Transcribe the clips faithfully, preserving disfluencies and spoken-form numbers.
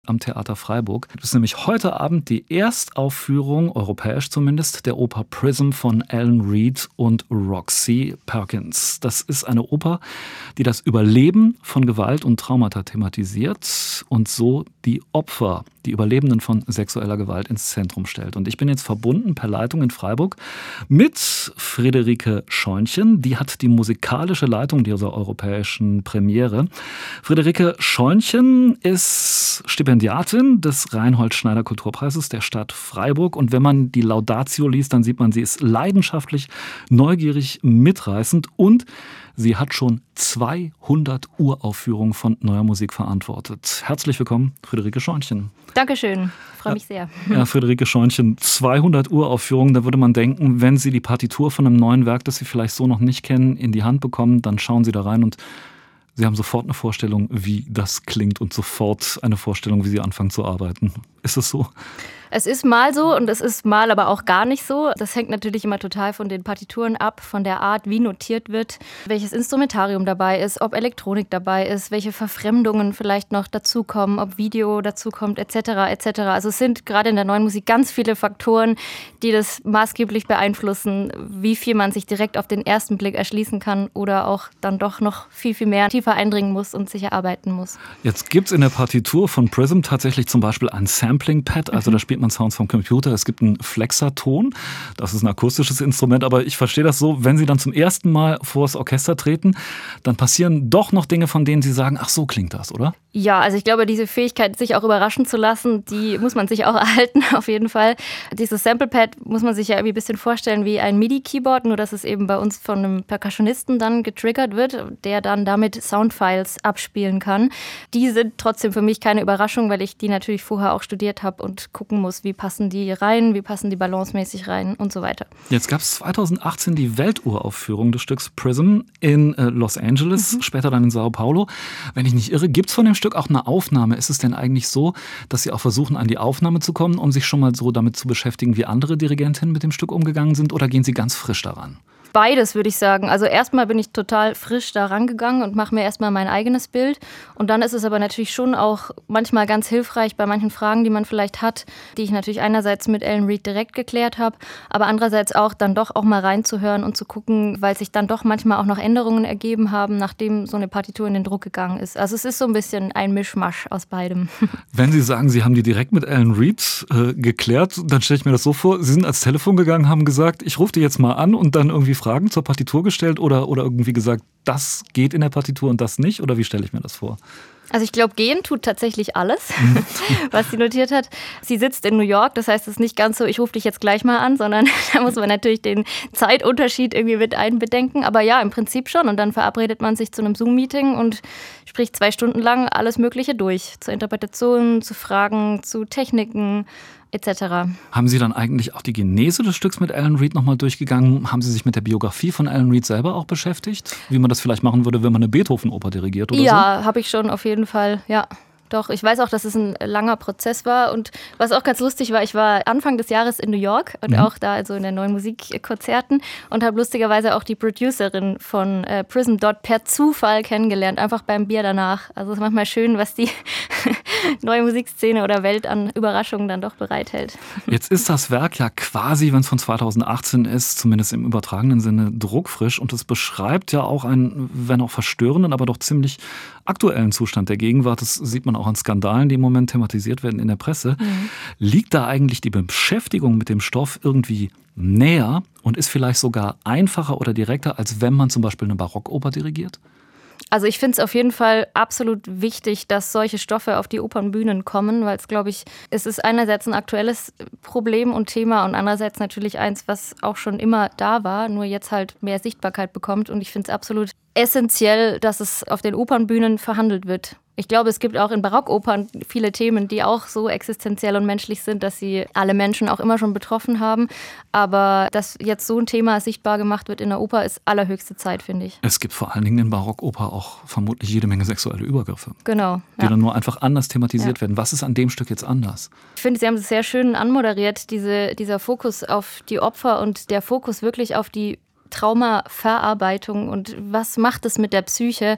am Theater Freiburg. Das ist nämlich heute Abend die Erstaufführung, europäisch zumindest, der Oper Prism von Alan Reed und Roxy Perkins. Das ist eine Oper, die das Überleben von Gewalt und Traumata thematisiert und so die Opfer, die Überlebenden von sexueller Gewalt ins Zentrum stellt. Und ich bin jetzt verbunden per Leitung in Freiburg mit Friederike Scheunchen. Die hat die musikalische Leitung dieser europäischen Premiere. Friederike Scheunchen ist Stipendiatin des Reinhold-Schneider-Kulturpreises der Stadt Freiburg. Und wenn man die Laudatio liest, dann sieht man, sie ist leidenschaftlich, neugierig, mitreißend und sie hat schon zweihundert Uraufführungen von Neuer Musik verantwortet. Herzlich willkommen, Friederike Scheunchen. Dankeschön, freue mich sehr. Ja, Friederike Scheunchen, zweihundert Uraufführungen, da würde man denken, wenn Sie die Partitur von einem neuen Werk, das Sie vielleicht so noch nicht kennen, in die Hand bekommen, dann schauen Sie da rein und Sie haben sofort eine Vorstellung, wie das klingt und sofort eine Vorstellung, wie Sie anfangen zu arbeiten. Ist das so? Es ist mal so und es ist mal aber auch gar nicht so. Das hängt natürlich immer total von den Partituren ab, von der Art, wie notiert wird, welches Instrumentarium dabei ist, ob Elektronik dabei ist, welche Verfremdungen vielleicht noch dazukommen, ob Video dazukommt, et cetera et cetera. Also es sind gerade in der neuen Musik ganz viele Faktoren, die das maßgeblich beeinflussen, wie viel man sich direkt auf den ersten Blick erschließen kann oder auch dann doch noch viel, viel mehr tiefer eindringen muss und sich erarbeiten muss. Jetzt gibt es in der Partitur von Prism tatsächlich zum Beispiel ein Sampling-Pad, also mhm. da spielt man Sounds vom Computer. Es gibt einen Flexaton, das ist ein akustisches Instrument, aber ich verstehe das so, wenn Sie dann zum ersten Mal vor das Orchester treten, dann passieren doch noch Dinge, von denen Sie sagen, ach so klingt das, oder? Ja, also ich glaube, diese Fähigkeit, sich auch überraschen zu lassen, die muss man sich auch erhalten, auf jeden Fall. Dieses Samplepad muss man sich ja irgendwie ein bisschen vorstellen wie ein MIDI-Keyboard, nur dass es eben bei uns von einem Percussionisten dann getriggert wird, der dann damit Soundfiles abspielen kann. Die sind trotzdem für mich keine Überraschung, weil ich die natürlich vorher auch studiert habe und gucken muss, wie passen die rein, wie passen die balancemäßig rein und so weiter. Jetzt gab es zweitausendachtzehn die Welturaufführung des Stücks Prism in äh, Los Angeles, mhm. später dann in Sao Paulo. Wenn ich nicht irre, gibt es von dem Stück auch eine Aufnahme? Ist es denn eigentlich so, dass Sie auch versuchen, an die Aufnahme zu kommen, um sich schon mal so damit zu beschäftigen, wie andere Dirigentinnen mit dem Stück umgegangen sind, oder gehen Sie ganz frisch daran? Beides, würde ich sagen. Also erstmal bin ich total frisch da rangegangen und mache mir erstmal mein eigenes Bild. Und dann ist es aber natürlich schon auch manchmal ganz hilfreich bei manchen Fragen, die man vielleicht hat, die ich natürlich einerseits mit Alan Reed direkt geklärt habe, aber andererseits auch dann doch auch mal reinzuhören und zu gucken, weil sich dann doch manchmal auch noch Änderungen ergeben haben, nachdem so eine Partitur in den Druck gegangen ist. Also es ist so ein bisschen ein Mischmasch aus beidem. Wenn Sie sagen, Sie haben die direkt mit Alan Reed äh, geklärt, dann stelle ich mir das so vor, Sie sind ans Telefon gegangen, haben gesagt, ich rufe die jetzt mal an und dann irgendwie Fragen zur Partitur gestellt oder, oder irgendwie gesagt, das geht in der Partitur und das nicht? Oder wie stelle ich mir das vor? Also ich glaube, gehen tut tatsächlich alles, was sie notiert hat. Sie sitzt in New York, das heißt, es ist nicht ganz so, ich rufe dich jetzt gleich mal an, sondern da muss man natürlich den Zeitunterschied irgendwie mit einbedenken. Aber ja, im Prinzip schon. Und dann verabredet man sich zu einem Zoom-Meeting und spricht zwei Stunden lang alles Mögliche durch. Zur Interpretation, zu Fragen, zu Techniken et cetera. Haben Sie dann eigentlich auch die Genese des Stücks mit Alan Reed nochmal durchgegangen? Haben Sie sich mit der Biografie von Alan Reed selber auch beschäftigt? Wie man das vielleicht machen würde, wenn man eine Beethoven-Oper dirigiert oder ja, so? Ja, habe ich schon auf jeden Fall, ja. Doch, ich weiß auch, dass es ein langer Prozess war und was auch ganz lustig war, ich war Anfang des Jahres in New York und mhm. auch da also in den neuen Musikkonzerten und habe lustigerweise auch die Producerin von äh, Prism dort per Zufall kennengelernt, einfach beim Bier danach. Also es ist manchmal schön, was die neue Musikszene oder Welt an Überraschungen dann doch bereithält. Jetzt ist das Werk ja quasi, wenn es von zweitausendachtzehn ist, zumindest im übertragenen Sinne, druckfrisch und es beschreibt ja auch einen, wenn auch verstörenden, aber doch ziemlich aktuellen Zustand der Gegenwart. Das sieht man auch an Skandalen, die im Moment thematisiert werden in der Presse. Mhm. Liegt da eigentlich die Beschäftigung mit dem Stoff irgendwie näher und ist vielleicht sogar einfacher oder direkter, als wenn man zum Beispiel eine Barockoper dirigiert? Also ich finde es auf jeden Fall absolut wichtig, dass solche Stoffe auf die Opernbühnen kommen, weil es, glaube ich, es ist einerseits ein aktuelles Problem und Thema und andererseits natürlich eins, was auch schon immer da war, nur jetzt halt mehr Sichtbarkeit bekommt. Und ich finde es absolut essentiell, dass es auf den Opernbühnen verhandelt wird. Ich glaube, es gibt auch in Barockopern viele Themen, die auch so existenziell und menschlich sind, dass sie alle Menschen auch immer schon betroffen haben. Aber dass jetzt so ein Thema sichtbar gemacht wird in der Oper, ist allerhöchste Zeit, finde ich. Es gibt vor allen Dingen in Barockoper auch vermutlich jede Menge sexuelle Übergriffe. Genau. Die ja. dann nur einfach anders thematisiert ja. werden. Was ist an dem Stück jetzt anders? Ich finde, Sie haben es sehr schön anmoderiert, diese, dieser Fokus auf die Opfer und der Fokus wirklich auf die Traumaverarbeitung und was macht es mit der Psyche,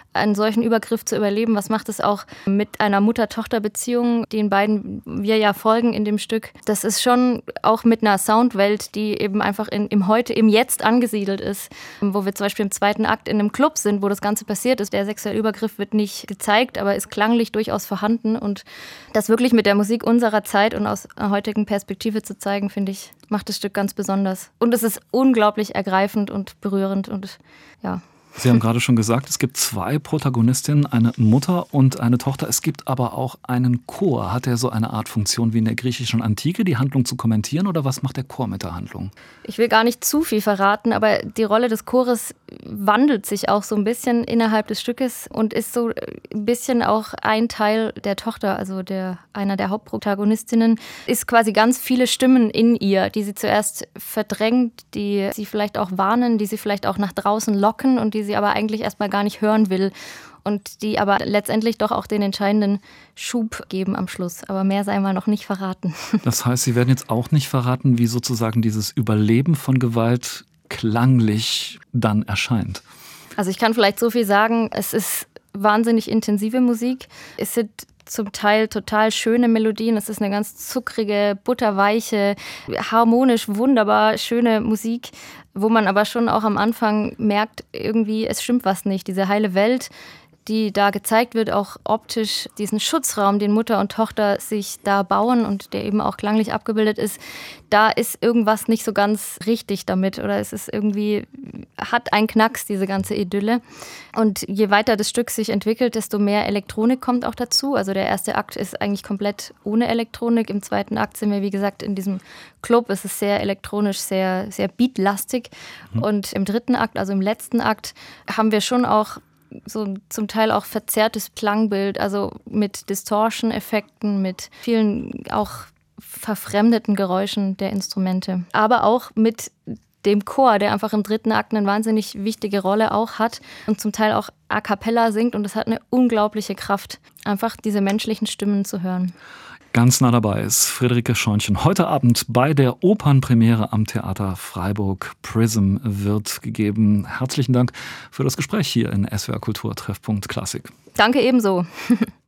einen solchen Übergriff zu überleben? Was macht es auch mit einer Mutter-Tochter-Beziehung, den beiden wir ja folgen in dem Stück? Das ist schon auch mit einer Soundwelt, die eben einfach in, im Heute, im Jetzt angesiedelt ist, wo wir zum Beispiel im zweiten Akt in einem Club sind, wo das Ganze passiert ist. Der sexuelle Übergriff wird nicht gezeigt, aber ist klanglich durchaus vorhanden. Und das wirklich mit der Musik unserer Zeit und aus einer heutigen Perspektive zu zeigen, finde ich, macht das Stück ganz besonders. Und es ist unglaublich ergreifend und berührend und ja. Sie haben gerade schon gesagt, es gibt zwei Protagonistinnen, eine Mutter und eine Tochter. Es gibt aber auch einen Chor. Hat er so eine Art Funktion wie in der griechischen Antike, die Handlung zu kommentieren, oder was macht der Chor mit der Handlung? Ich will gar nicht zu viel verraten, aber die Rolle des Chores wandelt sich auch so ein bisschen innerhalb des Stückes und ist so ein bisschen auch ein Teil der Tochter, also der, einer der Hauptprotagonistinnen, ist quasi ganz viele Stimmen in ihr, die sie zuerst verdrängt, die sie vielleicht auch warnen, die sie vielleicht auch nach draußen locken und die sie aber eigentlich erstmal gar nicht hören will und die aber letztendlich doch auch den entscheidenden Schub geben am Schluss. Aber mehr sei mal noch nicht verraten. Das heißt, Sie werden jetzt auch nicht verraten, wie sozusagen dieses Überleben von Gewalt klanglich dann erscheint. Also ich kann vielleicht so viel sagen, es ist wahnsinnig intensive Musik. Es sind zum Teil total schöne Melodien. Es ist eine ganz zuckrige, butterweiche, harmonisch, wunderbar schöne Musik, wo man aber schon auch am Anfang merkt, irgendwie, es stimmt was nicht. Diese heile Welt, die da gezeigt wird, auch optisch, diesen Schutzraum, den Mutter und Tochter sich da bauen und der eben auch klanglich abgebildet ist, da ist irgendwas nicht so ganz richtig damit oder es ist irgendwie, hat einen Knacks, diese ganze Idylle. Und je weiter das Stück sich entwickelt, desto mehr Elektronik kommt auch dazu. Also der erste Akt ist eigentlich komplett ohne Elektronik. Im zweiten Akt sind wir, wie gesagt, in diesem Club. Es ist sehr elektronisch, sehr, sehr beatlastig. Mhm. Und im dritten Akt, also im letzten Akt, haben wir schon auch so zum Teil auch verzerrtes Klangbild, also mit Distortion-Effekten, mit vielen auch verfremdeten Geräuschen der Instrumente. Aber auch mit dem Chor, der einfach im dritten Akt eine wahnsinnig wichtige Rolle auch hat und zum Teil auch a cappella singt. Und das hat eine unglaubliche Kraft, einfach diese menschlichen Stimmen zu hören. Ganz nah dabei ist Friederike Schornchen. Heute Abend bei der Opernpremiere am Theater Freiburg. Prism wird gegeben. Herzlichen Dank für das Gespräch hier in S W R Kultur Treffpunkt Klassik. Danke ebenso.